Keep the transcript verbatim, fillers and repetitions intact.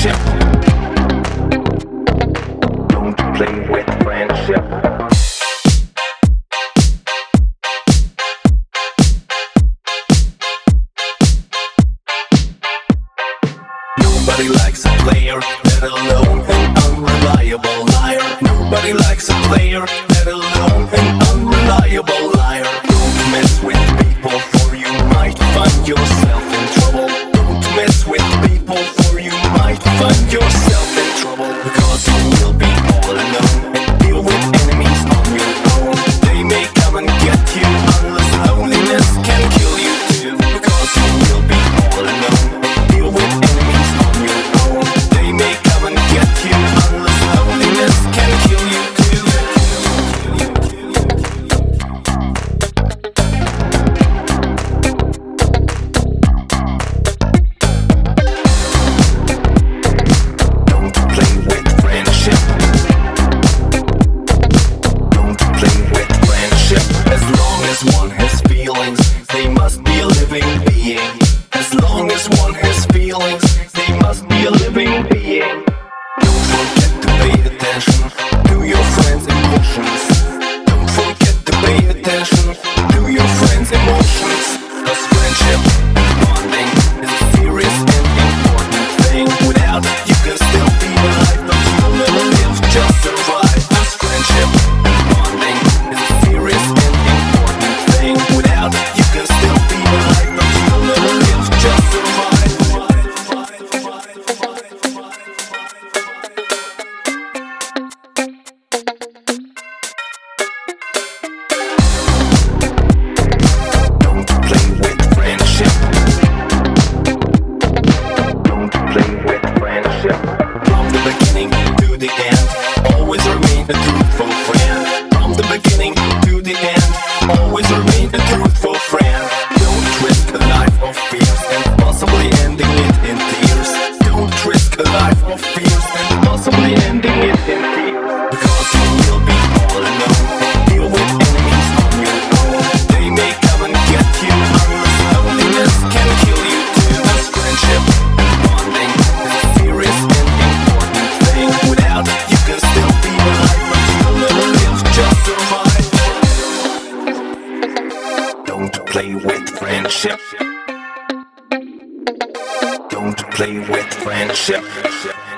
friendship. Don't play with friendship. Nobody likes a player that alone and unreliable liar. Nobody likes a player that alone and unreliable liar. Don't mess with people, for you might find yourself in trouble. Don't mess with people, for you might find yourself in trouble. Because you will be all alone and deal with enemies on your own. They may come and get you unless loneliness can kill you too. Because you will be all alone and deal with enemies on your own. They may come and get you unless loneliness can kill you too. Don't play with friendship. Don't play with friendship. As long as one has feelings, they must be a living being. As long as one has feelings, they must be a living being. Don't forget to pay attention to your friends' emotions. Don't forget to pay attention to your friends' emotions. Cause friendship and bonding is a serious and important thing. Without it, you can still be alive, but you'll never live, just survive. Cause friendship and bonding is a serious and important thing. Without it, you can still be alive, but you'll never live, just survive. Don't play with friendship. Don't play with friendship. From the beginning to the end, always remain a truthful friend. From the beginning to the end, always remain a truthful friend. Don't risk a life of fears and possibly ending it in tears. Don't risk a life of fears and possibly ending it in tears. Because you will be all alone and deal with enemies on your own. They may come and get you unless loneliness can kill you too. As friendship and bonding is a serious and important thing. Without it, you can still be alive, but you'll never live, just survive. Don't play with friendship. Don't play with friendship.